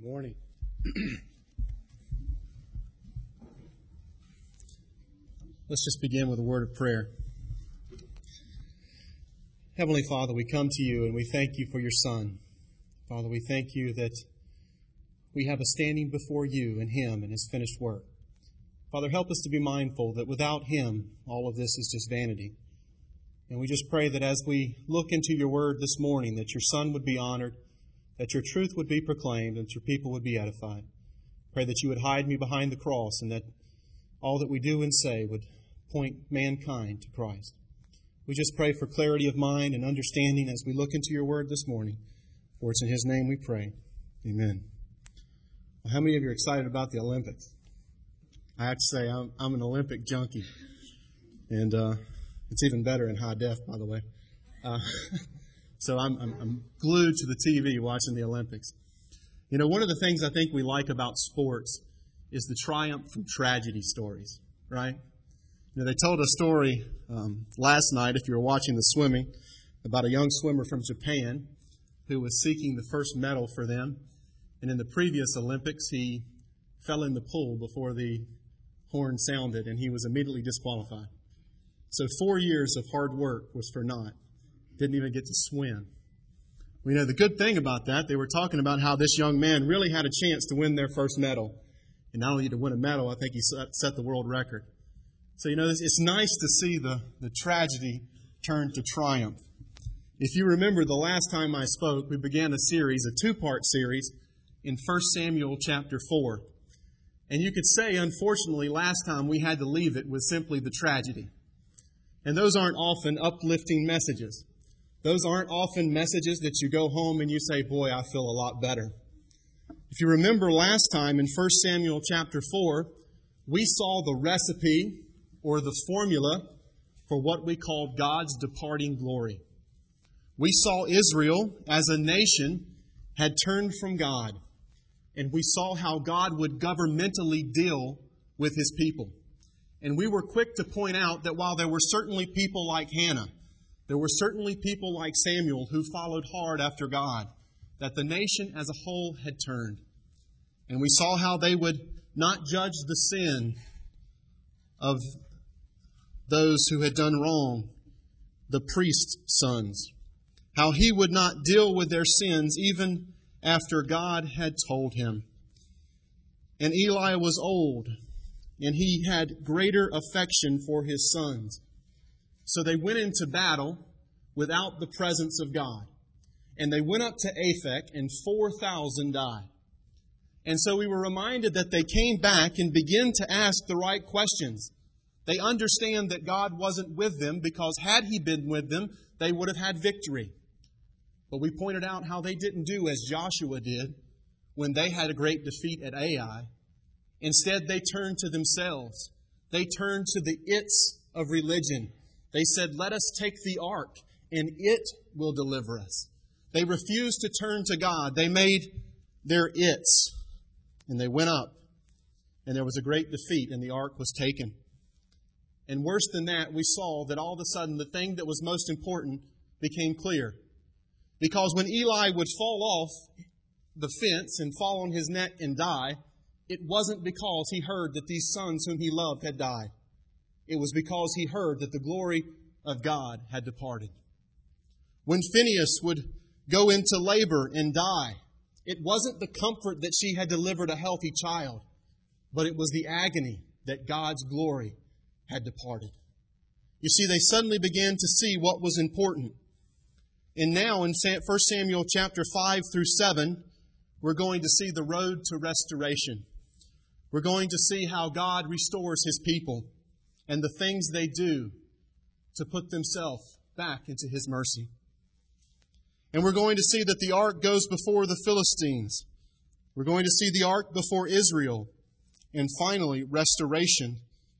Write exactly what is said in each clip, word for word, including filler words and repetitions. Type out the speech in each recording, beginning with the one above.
Morning. Let's just begin with a word of prayer. Heavenly Father, we come to you and we thank you for your Son. Father, we thank you that we have a standing before you and him and his finished work. Father, help us to be mindful that without him, all of this is just vanity. And we just pray that as we look into your word this morning, that your Son would be honored, that your truth would be proclaimed, and that your people would be edified. Pray that you would hide me behind the cross, and that all that we do and say would point mankind to Christ. We just pray for clarity of mind and understanding as we look into your word this morning. For it's in his name we pray. Amen. Well, how many of you are excited about the Olympics? I have to say, I'm, I'm an Olympic junkie. And uh, it's even better in high def, by the way. Uh, so I'm, I'm, I'm glued to the T V watching the Olympics. You know, one of the things I think we like about sports is the triumph from tragedy stories, right? You know, they told a story um, last night, if you were watching the swimming, about a young swimmer from Japan who was seeking the first medal for them. And in the previous Olympics, he fell in the pool before the horn sounded, and he was immediately disqualified. So four years of hard work was for naught. Didn't even get to swim. We know the good thing about that, they were talking about how this young man really had a chance to win their first medal. And not only to win a medal, I think he set the world record. So, you know, it's nice to see the, the tragedy turn to triumph. If you remember the last time I spoke, we began a series, a two-part series, in First Samuel chapter four. And you could say, unfortunately, last time we had to leave it with simply the tragedy. And those aren't often uplifting messages. Those aren't often messages that you go home and you say, boy, I feel a lot better. If you remember last time in First Samuel chapter four, we saw the recipe or the formula for what we call God's departing glory. We saw Israel as a nation had turned from God, and we saw how God would governmentally deal with his people. And we were quick to point out that while there were certainly people like Hannah, there were certainly people like Samuel who followed hard after God, that the nation as a whole had turned. And we saw how they would not judge the sin of those who had done wrong, the priest's sons. How he would not deal with their sins even after God had told him. And Eli was old, and he had greater affection for his sons. So they went into battle without the presence of God. And they went up to Aphek, and four thousand died. And so we were reminded that they came back and began to ask the right questions. They understand that God wasn't with them because had he been with them, they would have had victory. But we pointed out how they didn't do as Joshua did when they had a great defeat at Ai. Instead, they turned to themselves. They turned to the its of religion. They said, let us take the ark and it will deliver us. They refused to turn to God. They made their its. And they went up. And there was a great defeat and the ark was taken. And worse than that, we saw that all of a sudden the thing that was most important became clear. Because when Eli would fall off the fence and fall on his neck and die, it wasn't because he heard that these sons whom he loved had died. It was because he heard that the glory of God had departed. When Phinehas would go into labor and die, it wasn't the comfort that she had delivered a healthy child, but it was the agony that God's glory had departed. You see, they suddenly began to see what was important. And now in First Samuel chapter five through seven, we're going to see the road to restoration. We're going to see how God restores his people and the things they do to put themselves back into his mercy. And we're going to see that the ark goes before the Philistines. We're going to see the ark before Israel. And finally, restoration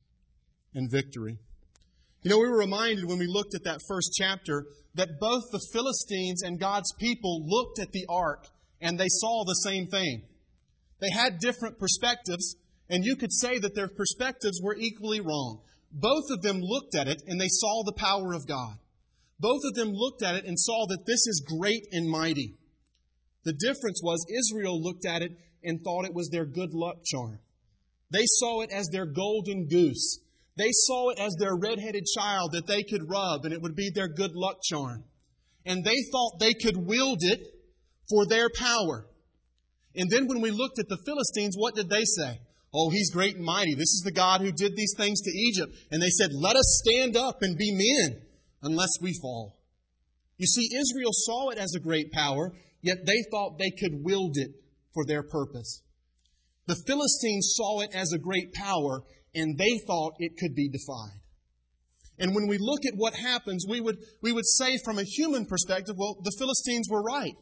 and victory. You know, we were reminded when we looked at that first chapter that both the Philistines and God's people looked at the ark and they saw the same thing. They had different perspectives, and you could say that their perspectives were equally wrong. Both of them looked at it and they saw the power of God. Both of them looked at it and saw that this is great and mighty. The difference was Israel looked at it and thought it was their good luck charm. They saw it as their golden goose. They saw it as their red-headed child that they could rub and it would be their good luck charm. And they thought they could wield it for their power. And then when we looked at the Philistines, what did they say? Oh, he's great and mighty. This is the God who did these things to Egypt. And they said, let us stand up and be men unless we fall. You see, Israel saw it as a great power, yet they thought they could wield it for their purpose. The Philistines saw it as a great power, and they thought it could be defied. And when we look at what happens, we would, we would say from a human perspective, well, the Philistines were right.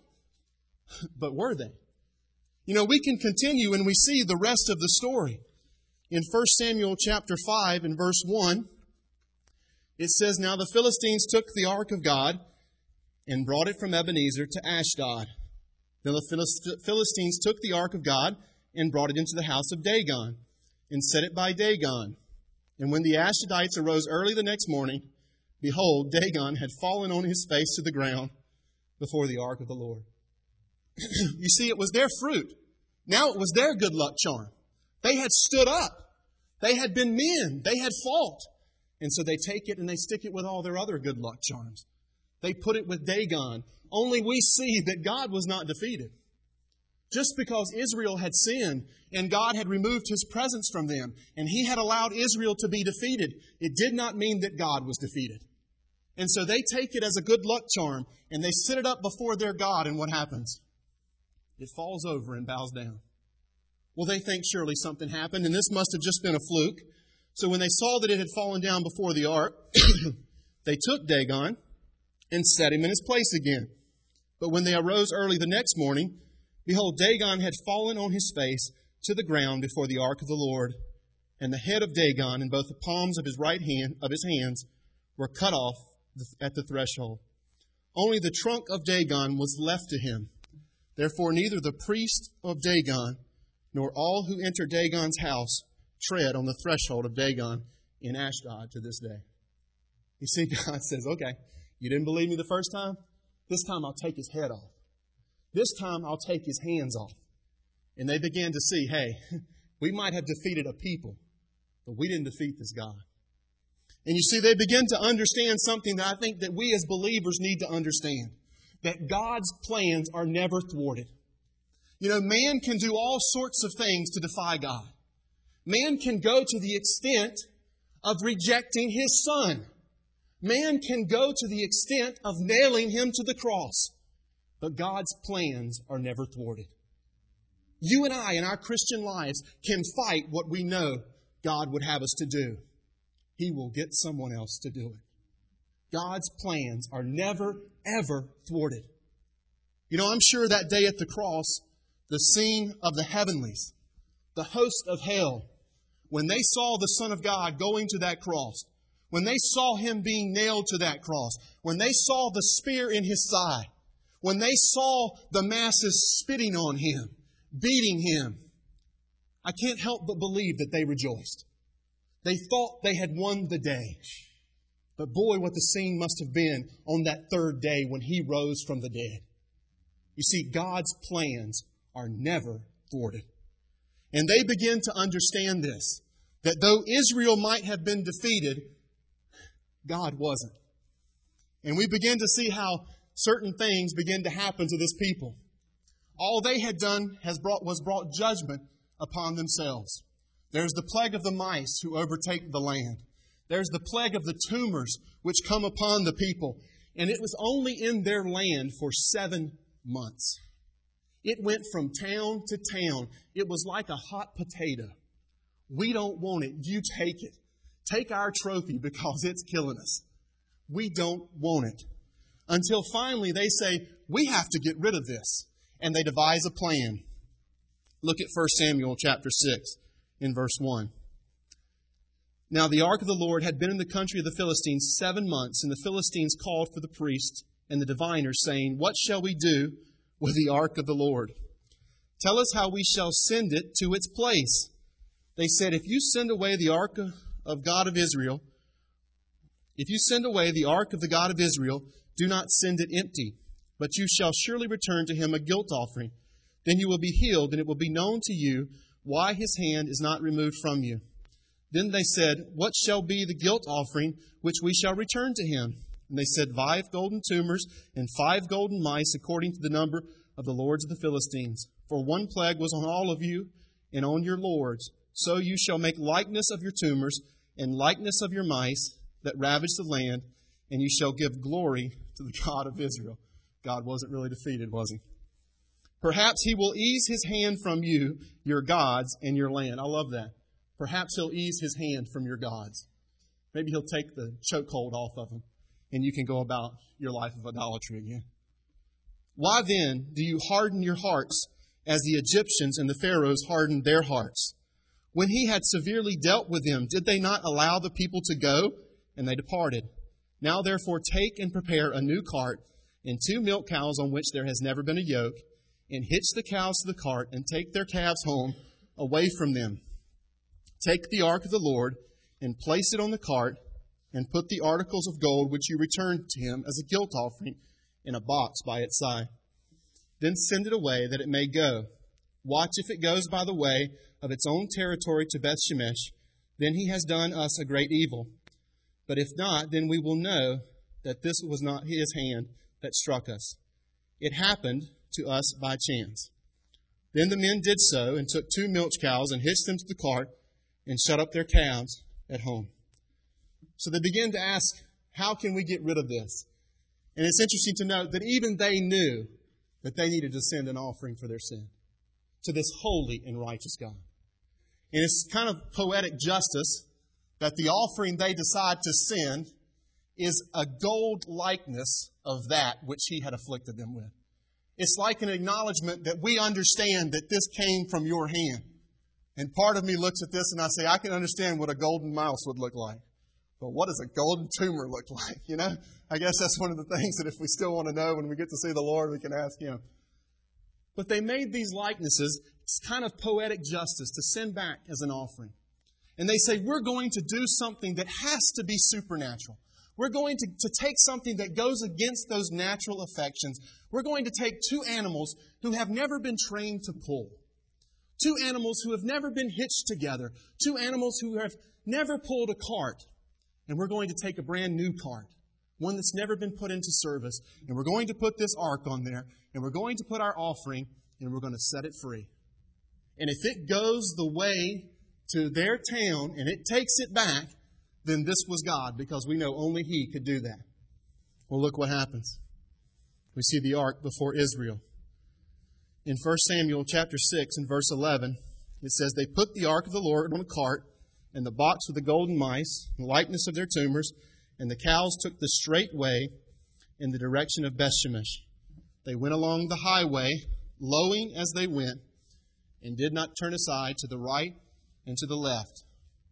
But were they? You know, we can continue and we see the rest of the story. In First Samuel chapter five and verse one, it says, Now the Philistines took the ark of God and brought it from Ebenezer to Ashdod. Then the Philistines took the ark of God and brought it into the house of Dagon and set it by Dagon. And when the Ashdodites arose early the next morning, behold, Dagon had fallen on his face to the ground before the ark of the Lord. You see, it was their fruit. Now it was their good luck charm. They had stood up. They had been men. They had fought. And so they take it and they stick it with all their other good luck charms. They put it with Dagon. Only we see that God was not defeated. Just because Israel had sinned and God had removed His presence from them and He had allowed Israel to be defeated, it did not mean that God was defeated. And so they take it as a good luck charm and they sit it up before their God, and what happens? It falls over and bows down. Well, they think surely something happened, and this must have just been a fluke. So when they saw that it had fallen down before the ark, they took Dagon and set him in his place again. But when they arose early the next morning, behold, Dagon had fallen on his face to the ground before the ark of the Lord, and the head of Dagon and both the palms of his right hand of his hands were cut off at the threshold. Only the trunk of Dagon was left to him. Therefore neither the priest of Dagon nor all who enter Dagon's house tread on the threshold of Dagon in Ashdod to this day. You see, God says, okay, you didn't believe me the first time? This time I'll take his head off. This time I'll take his hands off. And they began to see, hey, we might have defeated a people, but we didn't defeat this God. And you see, they begin to understand something that I think that we as believers need to understand. That God's plans are never thwarted. You know, man can do all sorts of things to defy God. Man can go to the extent of rejecting His Son. Man can go to the extent of nailing Him to the cross. But God's plans are never thwarted. You and I in our Christian lives can fight what we know God would have us to do. He will get someone else to do it. God's plans are never, ever thwarted. You know, I'm sure that day at the cross, the scene of the heavenlies, the host of hell, when they saw the Son of God going to that cross, when they saw Him being nailed to that cross, when they saw the spear in His side, when they saw the masses spitting on Him, beating Him, I can't help but believe that they rejoiced. They thought they had won the day. But boy, what the scene must have been on that third day when He rose from the dead. You see, God's plans are never thwarted. And they begin to understand this, that though Israel might have been defeated, God wasn't. And we begin to see how certain things begin to happen to this people. All they had done has brought, was brought judgment upon themselves. There's the plague of the mice who overtake the land. There's the plague of the tumors which come upon the people. And it was only in their land for seven months. It went from town to town. It was like a hot potato. We don't want it. You take it. Take our trophy because it's killing us. We don't want it. Until finally they say, we have to get rid of this. And they devise a plan. Look at First Samuel chapter six in verse one. Now the ark of the Lord had been in the country of the Philistines seven months, and the Philistines called for the priests and the diviners, saying, What shall we do with the ark of the Lord? Tell us how we shall send it to its place. They said, If you send away the ark of God of Israel, if you send away the ark of the God of Israel, do not send it empty, but you shall surely return to Him a guilt offering. Then you will be healed, and it will be known to you why his hand is not removed from you. Then they said, What shall be the guilt offering which we shall return to him? And they said, Five golden tumors and five golden mice, according to the number of the lords of the Philistines. For one plague was on all of you and on your lords. So you shall make likeness of your tumors and likeness of your mice that ravage the land, and you shall give glory to the God of Israel. God wasn't really defeated, was he? Perhaps he will ease his hand from you, your gods, and your land. I love that. Perhaps he'll ease his hand from your gods. Maybe he'll take the chokehold off of them, and you can go about your life of idolatry again. Why then do you harden your hearts as the Egyptians and the Pharaohs hardened their hearts? When he had severely dealt with them, did they not allow the people to go? And they departed. Now therefore take and prepare a new cart and two milk cows on which there has never been a yoke, and hitch the cows to the cart, and take their calves home away from them. Take the ark of the Lord, and place it on the cart, and put the articles of gold which you returned to him as a guilt offering in a box by its side. Then send it away, that it may go. Watch if it goes by the way of its own territory to Bethshemesh, then he has done us a great evil. But if not, then we will know that this was not his hand that struck us. It happened to us by chance. Then the men did so, and took two milch cows, and hitched them to the cart, and shut up their calves at home. So they began to ask, how can we get rid of this? And it's interesting to note that even they knew that they needed to send an offering for their sin to this holy and righteous God. And it's kind of poetic justice that the offering they decide to send is a gold likeness of that which he had afflicted them with. It's like an acknowledgement that we understand that this came from your hand. And part of me looks at this and I say, I can understand what a golden mouse would look like. But what does a golden tumor look like? You know, I guess that's one of the things that if we still want to know when we get to see the Lord, we can ask him. But they made these likenesses. It's kind of poetic justice to send back as an offering. And they say, we're going to do something that has to be supernatural. We're going to, to take something that goes against those natural affections. We're going to take two animals who have never been trained to pull. Two animals who have never been hitched together. Two animals who have never pulled a cart. And we're going to take a brand new cart, one that's never been put into service. And we're going to put this ark on there. And we're going to put our offering, and we're going to set it free. And if it goes the way to their town and it takes it back, then this was God, because we know only he could do that. Well, look what happens. We see the ark before Israel. In First Samuel chapter six and verse eleven, it says, They put the ark of the Lord on a cart, and the box with the golden mice, the likeness of their tumors, and the cows took the straight way in the direction of Bethshemesh. They went along the highway, lowing as they went, and did not turn aside to the right and to the left.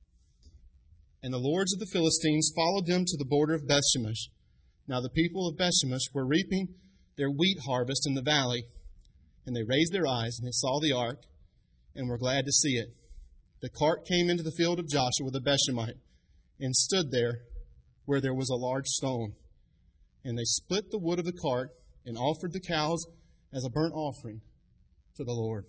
And the lords of the Philistines followed them to the border of Bethshemesh. Now the people of Bethshemesh were reaping their wheat harvest in the valley, and they raised their eyes, and they saw the ark, and were glad to see it. The cart came into the field of Joshua the Bethshemite, and stood there where there was a large stone. And they split the wood of the cart, and offered the cows as a burnt offering to the Lord.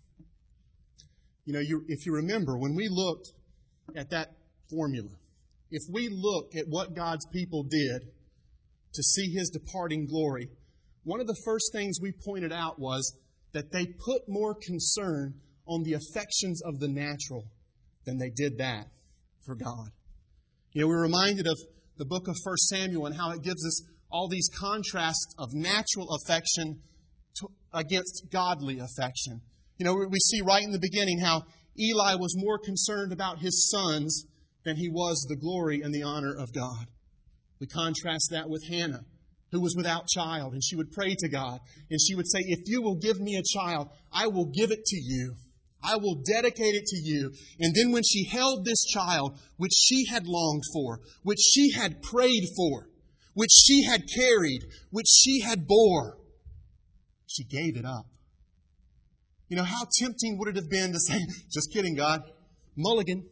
You know, you, if you remember, when we looked at that formula, if we look at what God's people did to see his departing glory, one of the first things we pointed out was that they put more concern on the affections of the natural than they did that for God. You know, we're reminded of the book of First Samuel and how it gives us all these contrasts of natural affection to, against godly affection. You know, we see right in the beginning how Eli was more concerned about his sons than he was the glory and the honor of God. We contrast that with Hannah, who was without child, and she would pray to God, and she would say, if you will give me a child, I will give it to you. I will dedicate it to you. And then when she held this child, which she had longed for, which she had prayed for, which she had carried, which she had bore, she gave it up. You know, how tempting would it have been to say, just kidding, God, mulligan.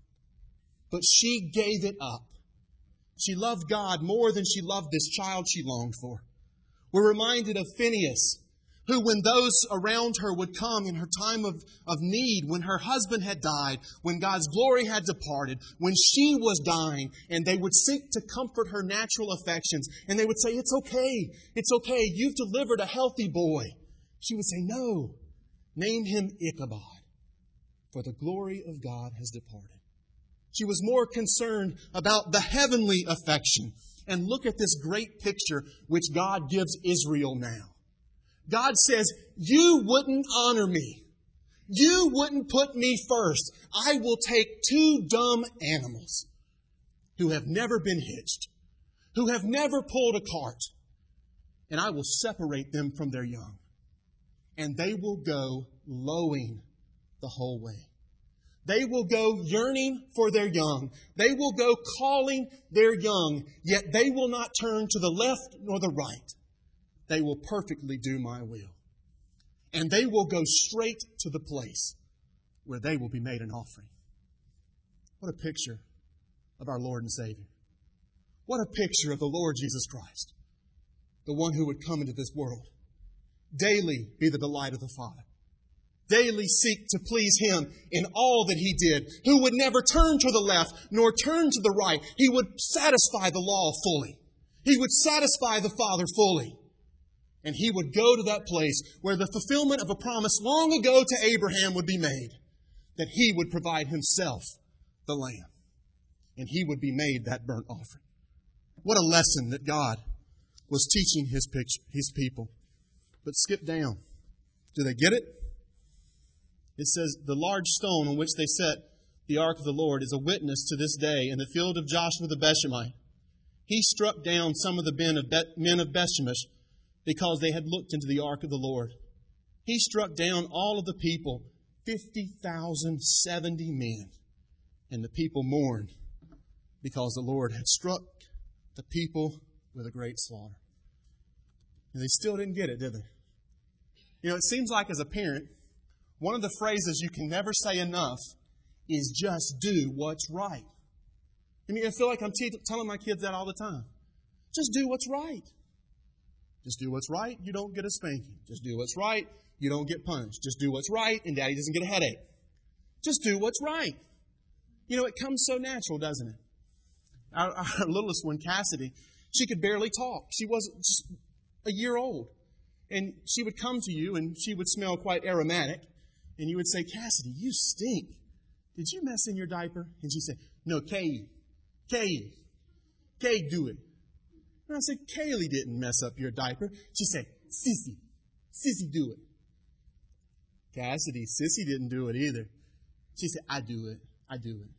But she gave it up. She loved God more than she loved this child she longed for. We're reminded of Phinehas, who, when those around her would come in her time of, of need, when her husband had died, when God's glory had departed, when she was dying, and they would seek to comfort her natural affections, and they would say, it's okay, it's okay, you've delivered a healthy boy. She would say, no, name him Ichabod, for the glory of God has departed. She was more concerned about the heavenly affection. And look at this great picture which God gives Israel now. God says, you wouldn't honor me. You wouldn't put me first. I will take two dumb animals who have never been hitched, who have never pulled a cart, and I will separate them from their young. And they will go lowing the whole way. They will go yearning for their young. They will go calling their young, yet they will not turn to the left nor the right. They will perfectly do my will. And they will go straight to the place where they will be made an offering. What a picture of our Lord and Savior. What a picture of the Lord Jesus Christ, the one who would come into this world, daily be the delight of the Father, daily seek to please Him in all that He did, who would never turn to the left nor turn to the right. He would satisfy the law fully. He would satisfy the Father fully. And He would go to that place where the fulfillment of a promise long ago to Abraham would be made, that He would provide Himself the lamb, and He would be made that burnt offering. What a lesson that God was teaching His, picture, his people. But skip down. Do they get it? It says, the large stone on which they set the ark of the Lord is a witness to this day in the field of Joshua the Bethshemite. He struck down some of the men of, Be- men of Bethshemesh because they had looked into the ark of the Lord. He struck down all of the people, fifty thousand seventy men. And the people mourned because the Lord had struck the people with a great slaughter. And they still didn't get it, did they? You know, it seems like as a parent, one of the phrases you can never say enough is just do what's right. I mean, I feel like I'm te- telling my kids that all the time. Just do what's right. Just do what's right, you don't get a spanking. Just do what's right, you don't get punished. Just do what's right, and Daddy doesn't get a headache. Just do what's right. You know, it comes so natural, doesn't it? Our, our littlest one, Cassidy, she could barely talk. She wasn't just a year old. And she would come to you, and she would smell quite aromatic. And you would say, Cassidy, you stink. Did you mess in your diaper? And she'd say, no, Kay. Kay. Kay do it. And I said, Kaylee didn't mess up your diaper. She said, Sissy. Sissy do it. Cassidy, Sissy didn't do it either. She said, I do it. I do it.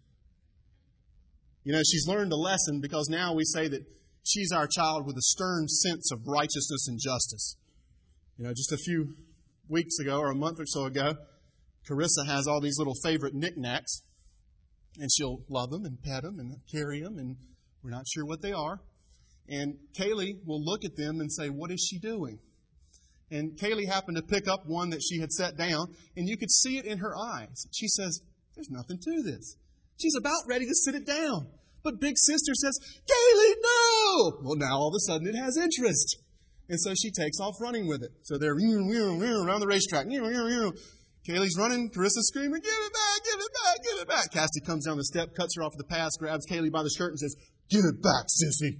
You know, she's learned a lesson because now we say that she's our child with a stern sense of righteousness and justice. You know, just a few weeks ago or a month or so ago, Carissa has all these little favorite knickknacks, and she'll love them and pet them and carry them, and we're not sure what they are. And Kaylee will look at them and say, what is she doing? And Kaylee happened to pick up one that she had set down, and you could see it in her eyes. She says, there's nothing to this. She's about ready to sit it down. But Big Sister says, Kaylee, no! Well, now all of a sudden it has interest. And so she takes off running with it. So they're around the racetrack. Kaylee's running, Carissa's screaming, give it back, give it back, give it back. Cassie comes down the step, cuts her off the pass, grabs Kaylee by the shirt and says, give it back, sissy.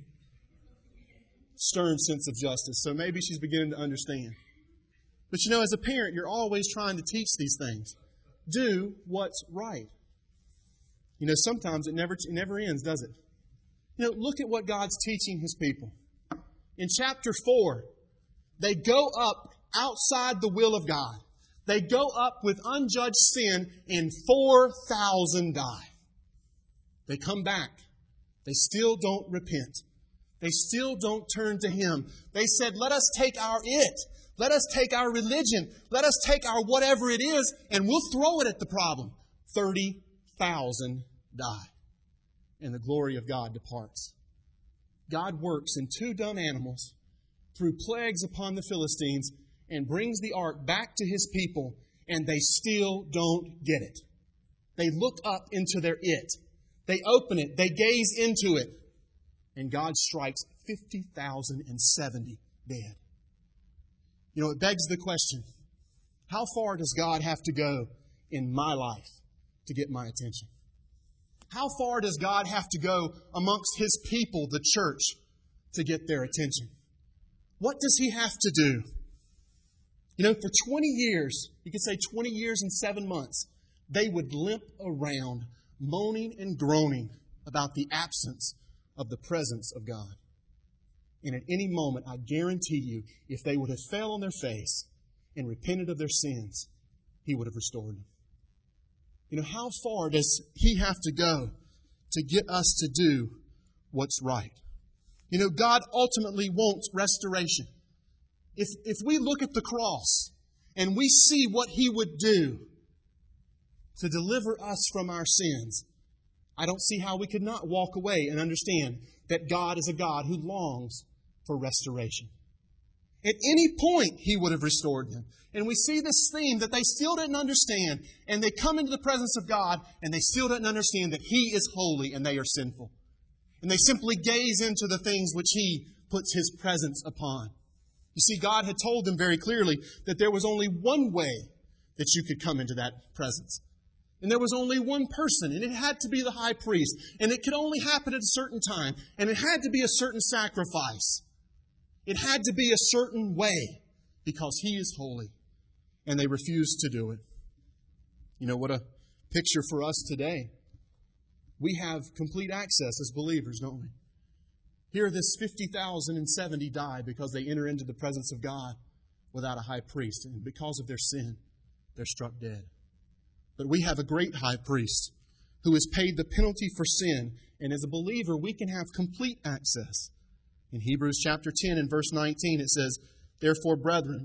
Stern sense of justice. So maybe she's beginning to understand. But you know, as a parent, you're always trying to teach these things. Do what's right. You know, sometimes it never, it never ends, does it? You know, look at what God's teaching His people. In chapter four, they go up outside the will of God. They go up with unjudged sin, and four thousand die. They come back. They still don't repent. They still don't turn to Him. They said, let us take our it. Let us take our religion. Let us take our whatever it is, and we'll throw it at the problem. thirty thousand die, and the glory of God departs. God works in two dumb animals through plagues upon the Philistines and brings the ark back to His people, and they still don't get it. They look up into their it. They open it. They gaze into it. And God strikes fifty thousand seventy dead. You know, it begs the question, how far does God have to go in my life to get my attention? How far does God have to go amongst His people, the church, to get their attention? What does He have to do? You know, for twenty years, you could say twenty years and seven months, they would limp around moaning and groaning about the absence of the presence of God. And at any moment, I guarantee you, if they would have fell on their face and repented of their sins, He would have restored them. You know, how far does He have to go to get us to do what's right? You know, God ultimately wants restoration. If, if we look at the cross and we see what He would do to deliver us from our sins, I don't see how we could not walk away and understand that God is a God who longs for restoration. At any point, He would have restored them. And we see this theme that they still didn't understand. And they come into the presence of God and they still didn't understand that He is holy and they are sinful. And they simply gaze into the things which He puts His presence upon. You see, God had told them very clearly that there was only one way that you could come into that presence. And there was only one person, and it had to be the high priest. And it could only happen at a certain time. And it had to be a certain sacrifice. It had to be a certain way because He is holy. And they refused to do it. You know, what a picture for us today. We have complete access as believers, don't we? Here, this fifty thousand seventy die because they enter into the presence of God without a high priest. And because of their sin, they're struck dead. But we have a great high priest who has paid the penalty for sin. And as a believer, we can have complete access. In Hebrews chapter ten and verse nineteen, it says, "Therefore, brethren,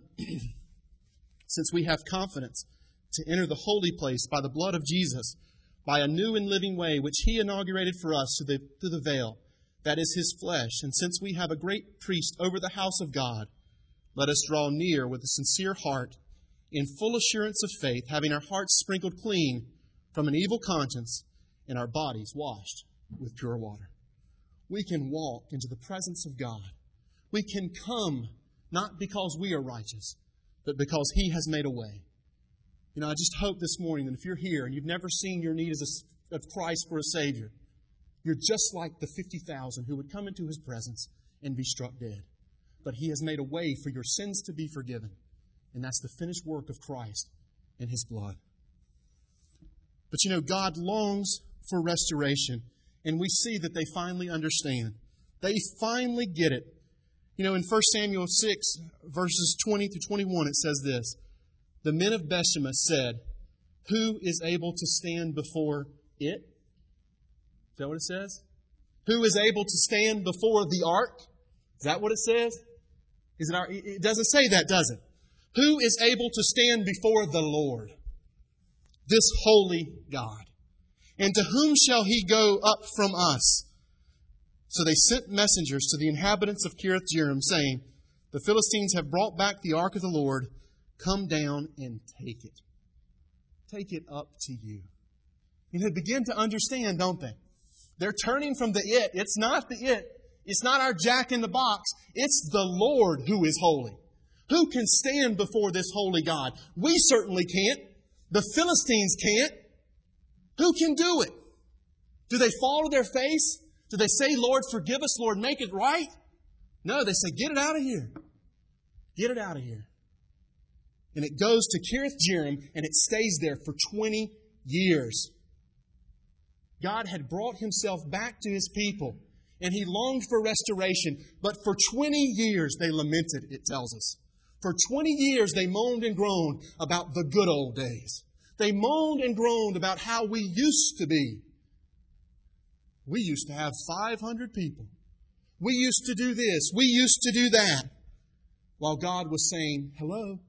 since we have confidence to enter the holy place by the blood of Jesus, by a new and living way which He inaugurated for us through the, through the veil, that is His flesh, and since we have a great priest over the house of God, let us draw near with a sincere heart, in full assurance of faith, having our hearts sprinkled clean from an evil conscience and our bodies washed with pure water." We can walk into the presence of God. We can come not because we are righteous, but because He has made a way. You know, I just hope this morning that if you're here and you've never seen your need as a, of Christ for a Savior, you're just like the fifty thousand who would come into His presence and be struck dead. But He has made a way for your sins to be forgiven. And that's the finished work of Christ and His blood. But you know, God longs for restoration. And we see that they finally understand. They finally get it. You know, in First Samuel six, verses twenty through twenty-one, it says this: "The men of Bethshemesh said, 'Who is able to stand before it?'" Is that what it says? Who is able to stand before the ark? Is that what it says? Is it our, it doesn't say that, does it? Who is able to stand before the Lord, this holy God? And to whom shall He go up from us? So they sent messengers to the inhabitants of Kiriath-Jearim, saying, "The Philistines have brought back the ark of the Lord. Come down and take it." Take it up to you. And they begin to understand, don't they? They're turning from the it. It's not the it. It's not our jack in the box. It's the Lord who is holy. Who can stand before this holy God? We certainly can't. The Philistines can't. Who can do it? Do they fall to their face? Do they say, "Lord, forgive us, Lord, make it right"? No, they say, "Get it out of here. Get it out of here." And it goes to Kiriath-Jearim and it stays there for twenty years. God had brought Himself back to His people and He longed for restoration. But for twenty years they lamented, it tells us. For twenty years they moaned and groaned about the good old days. They moaned and groaned about how we used to be. We used to have five hundred people. We used to do this. We used to do that. While God was saying, "Hello."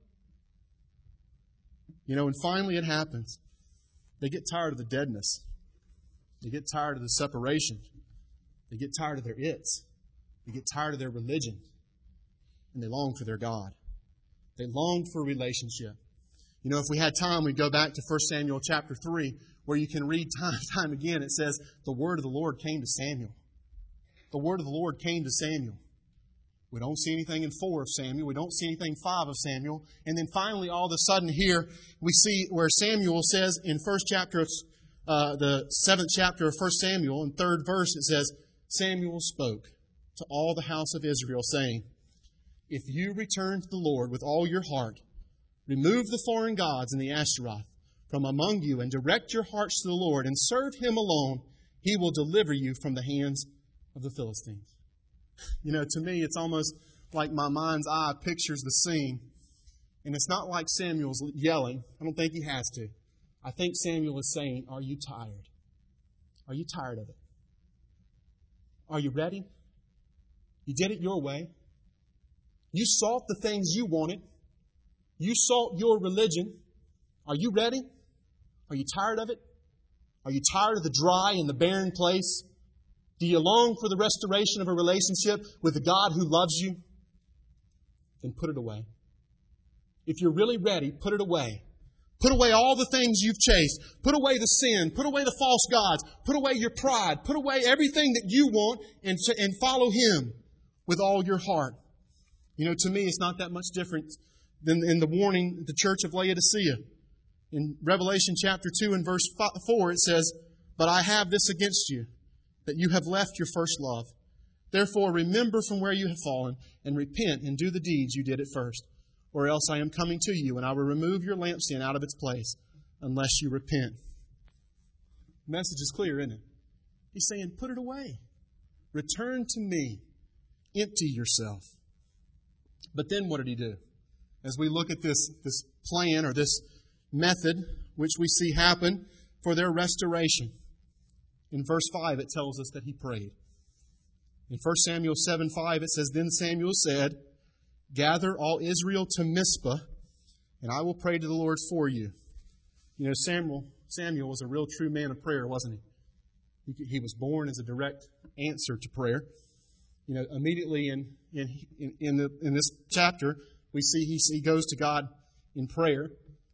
You know, and finally it happens. They get tired of the deadness. They get tired of the separation. They get tired of their its. They get tired of their religion. And they long for their God. They longed for a relationship. You know, if we had time, we'd go back to First Samuel chapter three, where you can read time and time again. It says, the word of the Lord came to Samuel. The word of the Lord came to Samuel. We don't see anything in four of Samuel. We don't see anything five of Samuel. And then finally, all of a sudden here, we see where Samuel says in first chapter of uh, the seventh chapter of First Samuel, in third verse, it says, Samuel spoke to all the house of Israel, saying, if you return to the Lord with all your heart, remove the foreign gods and the Asheroth from among you, and direct your hearts to the Lord, and serve Him alone, He will deliver you from the hands of the Philistines. You know, to me, it's almost like my mind's eye pictures the scene. And it's not like Samuel's yelling. I don't think he has to. I think Samuel is saying, are you tired? Are you tired of it? Are you ready? You did it your way. You sought the things you wanted. You sought your religion. Are you ready? Are you tired of it? Are you tired of the dry and the barren place? Do you long for the restoration of a relationship with the God who loves you? Then put it away. If you're really ready, put it away. Put away all the things you've chased. Put away the sin. Put away the false gods. Put away your pride. Put away everything that you want and, and follow Him with all your heart. You know, to me, it's not that much different than in the warning of the church of Laodicea. In Revelation chapter two and verse four, it says, but I have this against you, that you have left your first love. Therefore, remember from where you have fallen, and repent and do the deeds you did at first. Or else I am coming to you, and I will remove your lampstand out of its place, unless you repent. The message is clear, isn't it? He's saying, put it away. Return to me. Empty yourself. But then what did he do? As we look at this, this plan or this method, which we see happen for their restoration. In verse five, it tells us that he prayed. In First Samuel seven five, it says, then Samuel said, gather all Israel to Mizpah, and I will pray to the Lord for you. You know, Samuel, Samuel was a real true man of prayer, wasn't he? He, he was born as a direct answer to prayer. You know, immediately in in in, in, the, in this chapter, we see he, he goes to God in prayer.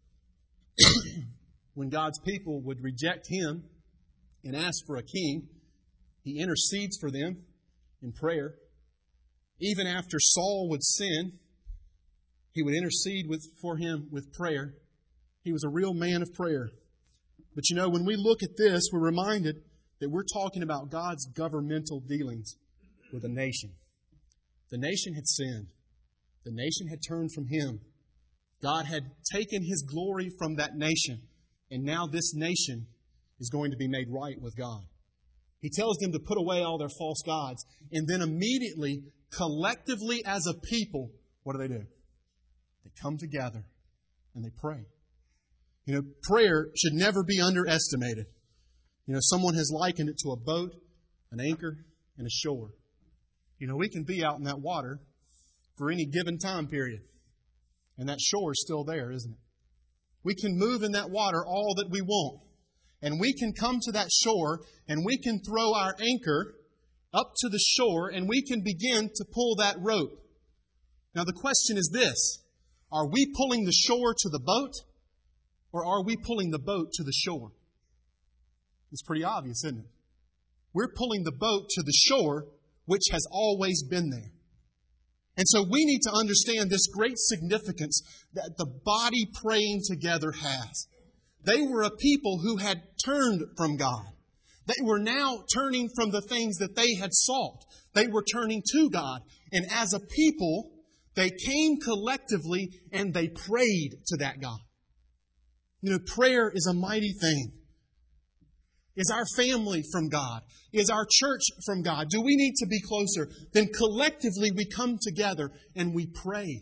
When God's people would reject him and ask for a king, he intercedes for them in prayer. Even after Saul would sin, he would intercede with, for him with prayer. He was a real man of prayer. But you know, when we look at this, we're reminded that we're talking about God's governmental dealings with a nation. The nation had sinned. The nation had turned from Him. God had taken His glory from that nation, and now this nation is going to be made right with God. He tells them to put away all their false gods, and then immediately, collectively as a people, what do they do? They come together and they pray. You know, prayer should never be underestimated. You know, someone has likened it to a boat, an anchor, and a shore. You know, we can be out in that water for any given time period, and that shore is still there, isn't it? We can move in that water all that we want, and we can come to that shore, and we can throw our anchor up to the shore, and we can begin to pull that rope. Now, the question is this: are we pulling the shore to the boat, or are we pulling the boat to the shore? It's pretty obvious, isn't it? We're pulling the boat to the shore, which has always been there. And so we need to understand this great significance that the body praying together has. They were a people who had turned from God. They were now turning from the things that they had sought. They were turning to God. And as a people, they came collectively and they prayed to that God. You know, prayer is a mighty thing. Is our family from God? Is our church from God? Do we need to be closer? Then collectively we come together and we pray.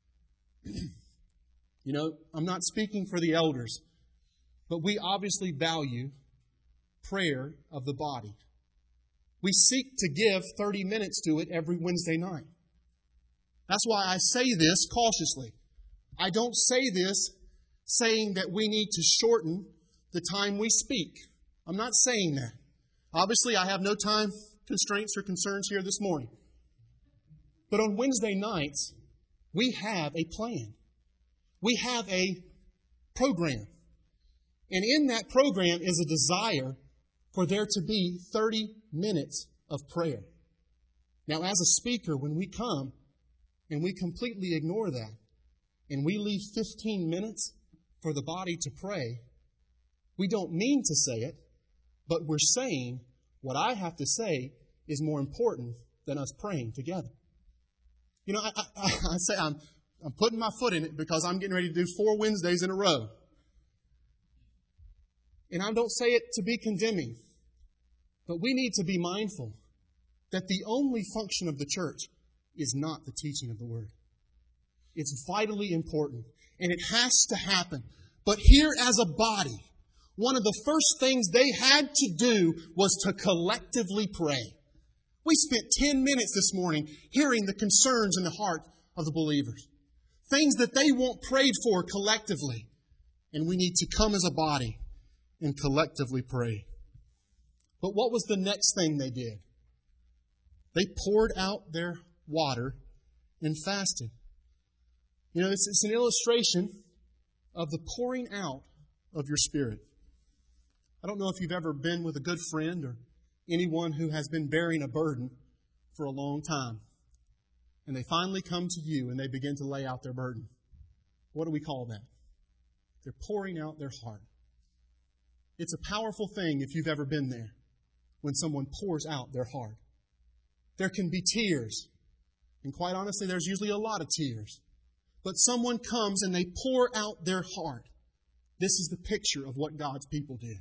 You know, I'm not speaking for the elders, but we obviously value prayer of the body. We seek to give thirty minutes to it every Wednesday night. That's why I say this cautiously. I don't say this saying that we need to shorten the time we speak. I'm not saying that. Obviously, I have no time constraints or concerns here this morning. But on Wednesday nights, we have a plan. We have a program. And in that program is a desire for there to be thirty minutes of prayer. Now, as a speaker, when we come, and we completely ignore that, and we leave fifteen minutes for the body to pray, we don't mean to say it, but we're saying what I have to say is more important than us praying together. You know, I, I, I say I'm, I'm putting my foot in it because I'm getting ready to do four Wednesdays in a row. And I don't say it to be condemning, but we need to be mindful that the only function of the church is not the teaching of the Word. It's vitally important, and it has to happen. But here as a body, one of the first things they had to do was to collectively pray. We spent ten minutes this morning hearing the concerns in the heart of the believers. Things that they want prayed for collectively. And we need to come as a body and collectively pray. But what was the next thing they did? They poured out their water and fasted. You know, it's, it's an illustration of the pouring out of your spirit. I don't know if you've ever been with a good friend or anyone who has been bearing a burden for a long time. And they finally come to you and they begin to lay out their burden. What do we call that? They're pouring out their heart. It's a powerful thing if you've ever been there, when someone pours out their heart. There can be tears. And quite honestly, there's usually a lot of tears. But someone comes and they pour out their heart. This is the picture of what God's people did.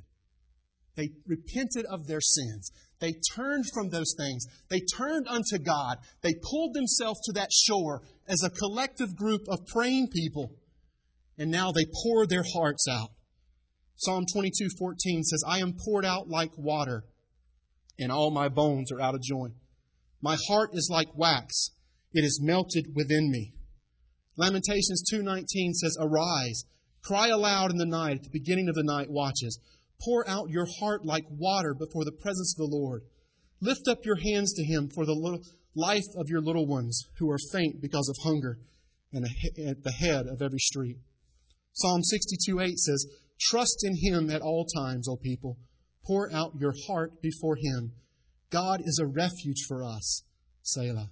They repented of their sins. They turned from those things. They turned unto God. They pulled themselves to that shore as a collective group of praying people. And now they pour their hearts out. Psalm twenty-two fourteen says, I am poured out like water, and all my bones are out of joint. My heart is like wax. It is melted within me. Lamentations two nineteen says, Arise, cry aloud in the night, at the beginning of the night watches. Pour out your heart like water before the presence of the Lord. Lift up your hands to Him for the little life of your little ones who are faint because of hunger and at the head of every street. Psalm sixty-two eight says, Trust in Him at all times, O people. Pour out your heart before Him. God is a refuge for us. Selah.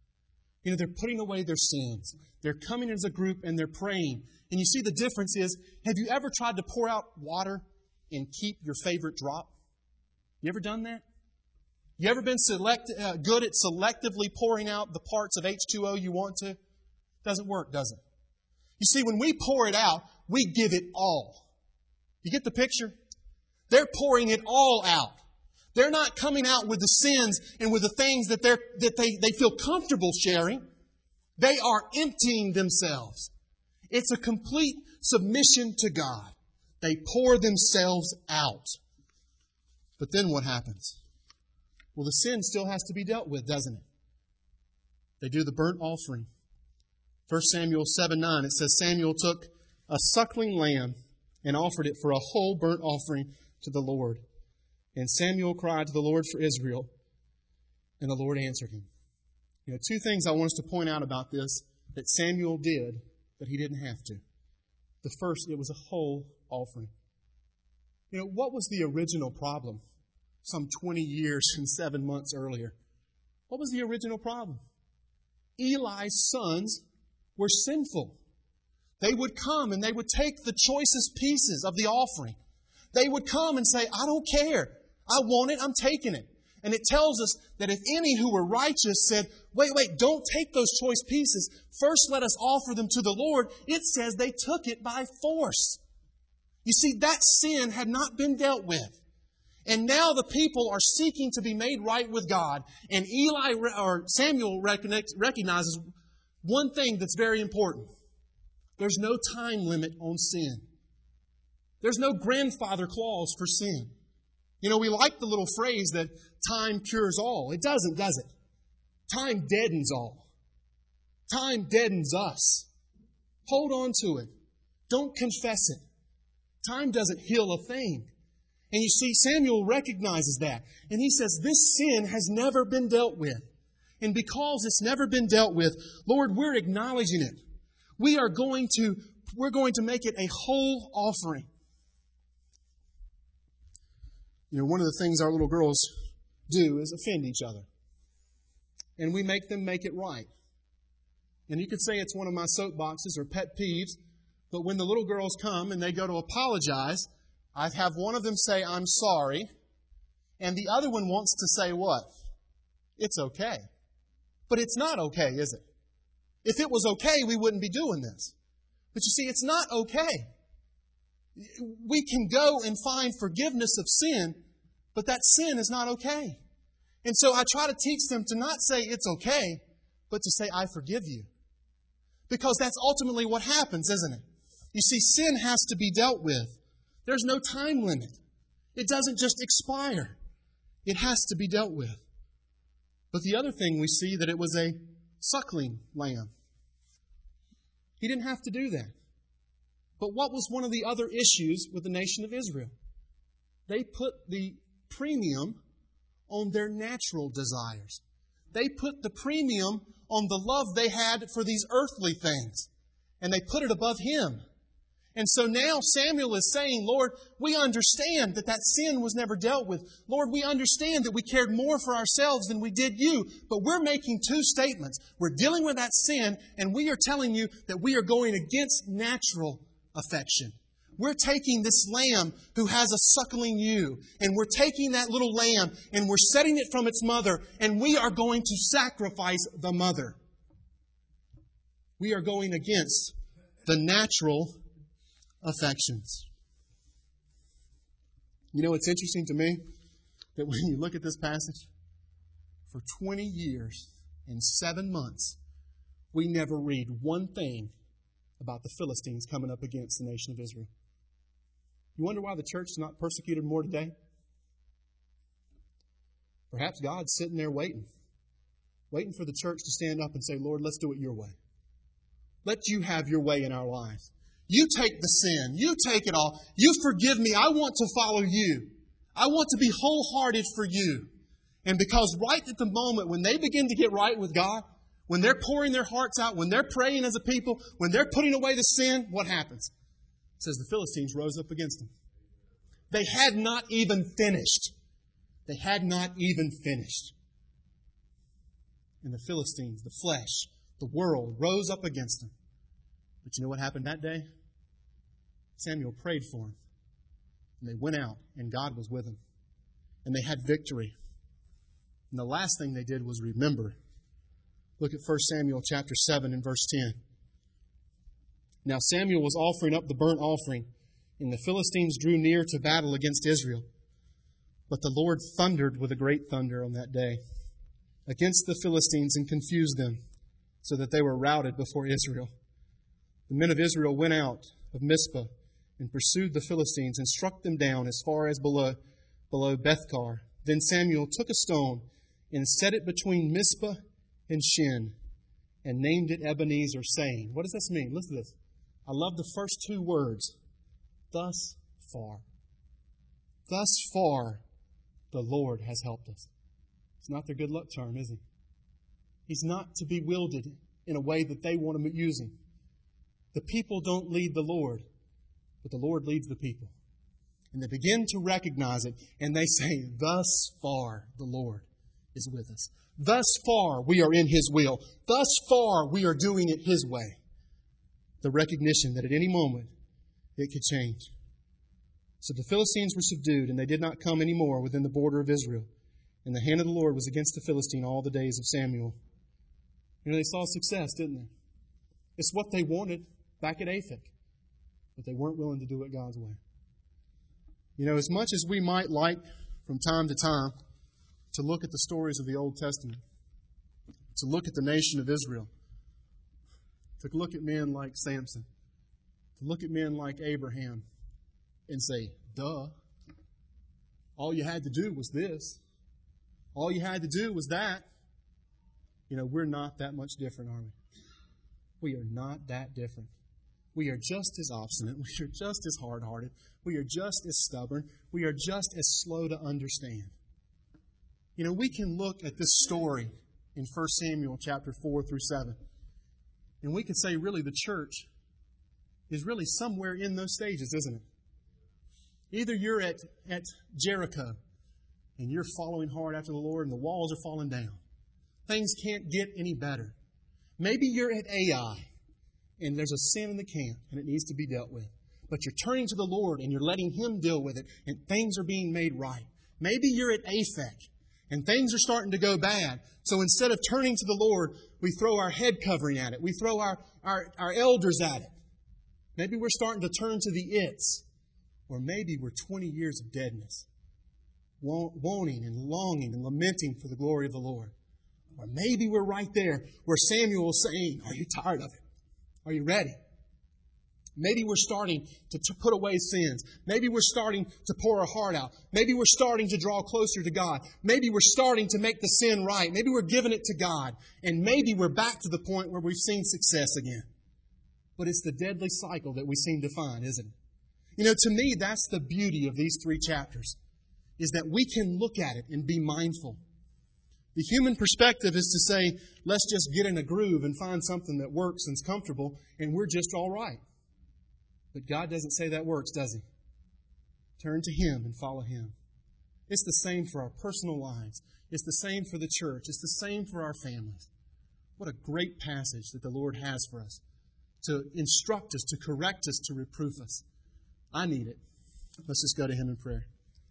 You know, they're putting away their sins. They're coming as a group and they're praying. And you see the difference is, have you ever tried to pour out water and keep your favorite drop? You ever done that? You ever been select, uh, good at selectively pouring out the parts of H two O you want to? Doesn't work, does it? You see, when we pour it out, we give it all. You get the picture? They're pouring it all out. They're not coming out with the sins and with the things that, they're, that they, they feel comfortable sharing. They are emptying themselves. It's a complete submission to God. They pour themselves out. But then what happens? Well, the sin still has to be dealt with, doesn't it? They do the burnt offering. First Samuel seven nine, it says, Samuel took a suckling lamb and offered it for a whole burnt offering to the Lord. And Samuel cried to the Lord for Israel, and the Lord answered him. You know, two things I want us to point out about this that Samuel did, but he didn't have to. The first, it was a whole offering. You know, what was the original problem some twenty years and seven months earlier? What was the original problem? Eli's sons were sinful. They would come and they would take the choicest pieces of the offering. They would come and say, I don't care. I want it. I'm taking it. And it tells us that if any who were righteous said, wait, wait, don't take those choice pieces. First, let us offer them to the Lord. It says they took it by force. You see, that sin had not been dealt with. And now the people are seeking to be made right with God. And Eli or Samuel recognizes one thing that's very important. There's no time limit on sin. There's no grandfather clause for sin. You know, we like the little phrase that time cures all. It doesn't, does it? Time deadens all. Time deadens us. Hold on to it. Don't confess it. Time doesn't heal a thing. And you see, Samuel recognizes that. And he says, this sin has never been dealt with. And because it's never been dealt with, Lord, we're acknowledging it. We are going to, we're going to make it a whole offering. You know, one of the things our little girls do is offend each other. And we make them make it right. And you could say it's one of my soapboxes or pet peeves, but when the little girls come and they go to apologize, I have one of them say, I'm sorry, and the other one wants to say what? It's okay. But it's not okay, is it? If it was okay, we wouldn't be doing this. But you see, it's not okay. We can go and find forgiveness of sin, but that sin is not okay. And so I try to teach them to not say it's okay, but to say, I forgive you. Because that's ultimately what happens, isn't it? You see, sin has to be dealt with. There's no time limit. It doesn't just expire. It has to be dealt with. But the other thing we see that it was a suckling lamb. He didn't have to do that. But what was one of the other issues with the nation of Israel? They put the premium on their natural desires. They put the premium on the love they had for these earthly things. And they put it above Him. And so now Samuel is saying, Lord, we understand that that sin was never dealt with. Lord, we understand that we cared more for ourselves than we did you. But we're making two statements. We're dealing with that sin, and we are telling you that we are going against natural affection. We're taking this lamb who has a suckling ewe, and we're taking that little lamb, and we're setting it from its mother, and we are going to sacrifice the mother. We are going against the natural affections. You know, it's interesting to me that when you look at this passage, for twenty years and seven months, we never read one thing about the Philistines coming up against the nation of Israel. You wonder why the church is not persecuted more today? Perhaps God's sitting there waiting, waiting for the church to stand up and say, Lord, let's do it your way. Let you have your way in our lives. You take the sin. You take it all. You forgive me. I want to follow you. I want to be wholehearted for you. And because right at the moment when they begin to get right with God, when they're pouring their hearts out, when they're praying as a people, when they're putting away the sin, what happens? It says the Philistines rose up against them. They had not even finished. They had not even finished. And the Philistines, the flesh, the world rose up against them. But you know what happened that day? Samuel prayed for them. And they went out, and God was with them. And they had victory. And the last thing they did was remember. Look at First Samuel chapter seven and verse ten. Now Samuel was offering up the burnt offering, and the Philistines drew near to battle against Israel. But the Lord thundered with a great thunder on that day against the Philistines and confused them, so that they were routed before Israel. The men of Israel went out of Mizpah and pursued the Philistines and struck them down as far as below, below Bethkar. Then Samuel took a stone and set it between Mizpah and Shin and named it Ebenezer, saying, what does this mean? Listen to this. I love the first two words. Thus far. Thus far, the Lord has helped us. It's not their good luck charm, is He? He's not to be wielded in a way that they want to use Him. The people don't lead the Lord, but the Lord leads the people. And they begin to recognize it, and they say, thus far the Lord is with us. Thus far we are in His will. Thus far we are doing it His way. The recognition that at any moment it could change. So the Philistines were subdued, and they did not come any more within the border of Israel. And the hand of the Lord was against the Philistine all the days of Samuel. You know, they saw success, didn't they? It's what they wanted back at Aphek. But they weren't willing to do it God's way. You know, as much as we might like from time to time to look at the stories of the Old Testament, to look at the nation of Israel, to look at men like Samson, to look at men like Abraham and say, duh, all you had to do was this. All you had to do was that. You know, we're not that much different, are we? We are not that different. We are just as obstinate. We are just as hard-hearted. We are just as stubborn. We are just as slow to understand. You know, we can look at this story in First Samuel chapter four through seven, and we can say, really, the church is really somewhere in those stages, isn't it? Either you're at, at Jericho, and you're following hard after the Lord, and the walls are falling down. Things can't get any better. Maybe you're at Ai and there's a sin in the camp and it needs to be dealt with. But you're turning to the Lord and you're letting Him deal with it and things are being made right. Maybe you're at Aphek and things are starting to go bad. So instead of turning to the Lord, we throw our head covering at it. We throw our, our, our elders at it. Maybe we're starting to turn to the its. Or maybe we're twenty years of deadness, wanting and longing and lamenting for the glory of the Lord. Or maybe we're right there where Samuel is saying, are you tired of it? Are you ready? Maybe we're starting to, to put away sins. Maybe we're starting to pour our heart out. Maybe we're starting to draw closer to God. Maybe we're starting to make the sin right. Maybe we're giving it to God. And maybe we're back to the point where we've seen success again. But it's the deadly cycle that we seem to find, isn't it? You know, to me, that's the beauty of these three chapters, is that we can look at it and be mindful. The human perspective is to say, let's just get in a groove and find something that works and is comfortable, and we're just all right. But God doesn't say that works, does He? Turn to Him and follow Him. It's the same for our personal lives. It's the same for the church. It's the same for our families. What a great passage that the Lord has for us to instruct us, to correct us, to reproof us. I need it. Let's just go to Him in prayer.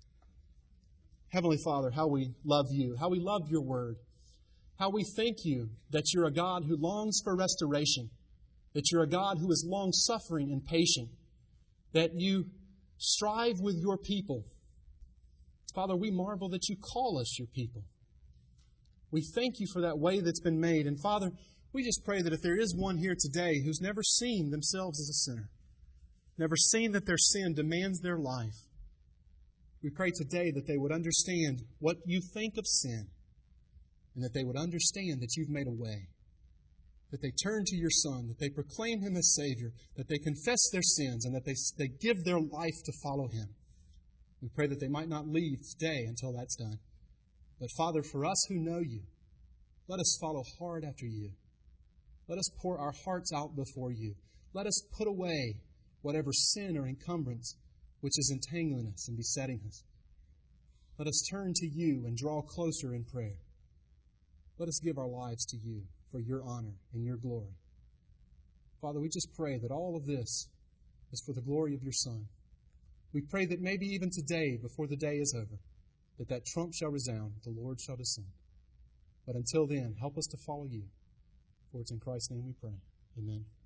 Heavenly Father, how we love You, how we love Your Word, how we thank You that You're a God who longs for restoration, that You're a God who is long-suffering and patient, that You strive with Your people. Father, we marvel that You call us Your people. We thank You for that way that's been made. And Father, we just pray that if there is one here today who's never seen themselves as a sinner, never seen that their sin demands their life, we pray today that they would understand what You think of sin and that they would understand that You've made a way, that they turn to Your Son, that they proclaim Him as Savior, that they confess their sins, and that they, they give their life to follow Him. We pray that they might not leave today until that's done. But Father, for us who know You, let us follow hard after You. Let us pour our hearts out before You. Let us put away whatever sin or encumbrance which is entangling us and besetting us. Let us turn to You and draw closer in prayer. Let us give our lives to You for Your honor and Your glory. Father, we just pray that all of this is for the glory of Your Son. We pray that maybe even today, before the day is over, that that trump shall resound, the Lord shall descend. But until then, help us to follow You. For it's in Christ's name we pray. Amen.